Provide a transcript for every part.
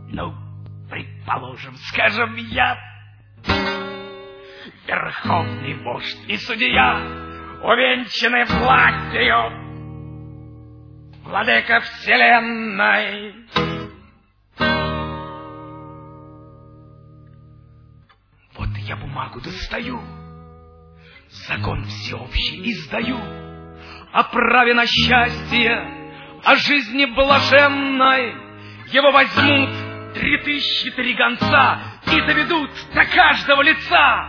Ну, предположим, скажем, я верховный вождь и судья, увенчанный властью, владыка вселенной. Вот я бумагу достаю, закон всеобщий издаю о праве на счастье, о жизни блаженной. Его возьмут 3003 гонца и доведут до каждого лица.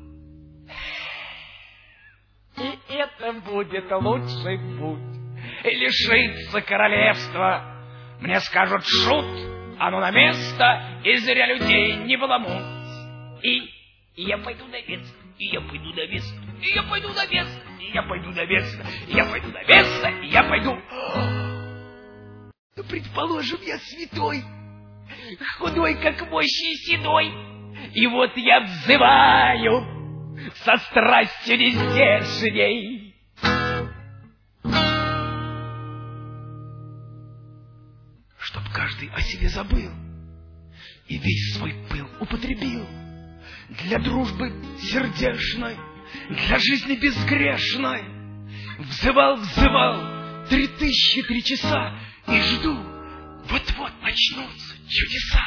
И это будет лучший путь. Лишиться королевства. Мне скажут: шут, оно на место, и зря людей не баламут. И я пойду на место, и я пойду на место, и я пойду на место, и я пойду на место, и я пойду на место, и я пойду. Ну, предположим, я святой, худой, как мощь, и седой. И вот я взываю со страстью нездержанней. Чтоб каждый о себе забыл и весь свой пыл употребил для дружбы сердечной, для жизни безгрешной. Взывал 3003 часа и жду, вот-вот начнутся чудеса.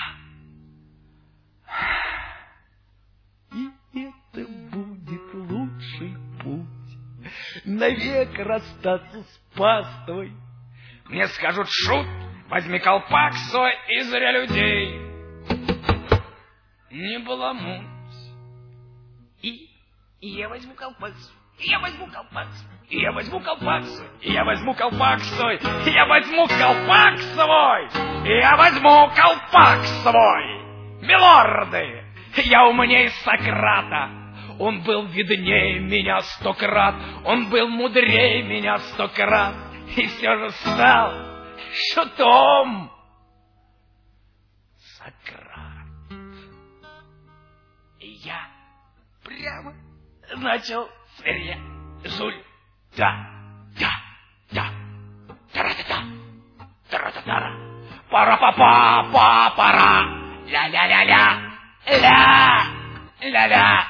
И это будет лучший путь, навек расстаться с паствой. Мне скажут: шут, возьми колпак свой, и зря людей не баламуть. И я возьму колпак свой, и я возьму колпак свой, и я возьму колпак свой, и я возьму колпак свой, и я возьму колпак свой, и я возьму колпак свой. Милорды, я умней Сократа. Он был виднее меня 100 крат, он был мудрее меня 100 крат, и все же стал шутом. Сократ. И я прямо начал свирепеть. Жуль. Да. Тара-та-та. Тара-та-тара. Пара-па-па-па-пара. Ля-ля-ля-ля. Ля-ля-ля.